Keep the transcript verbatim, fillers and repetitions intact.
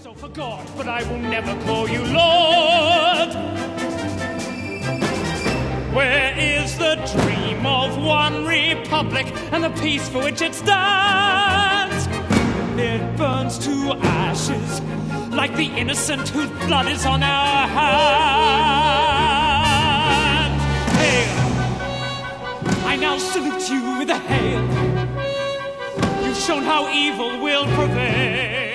so forgot, but I will never call you Lord. Where is the dream of one republic and the peace for which it stands? It burns to ashes like the innocent whose blood is on our hands. Hail! I now salute you with a hail. You've shown how evil will prevail.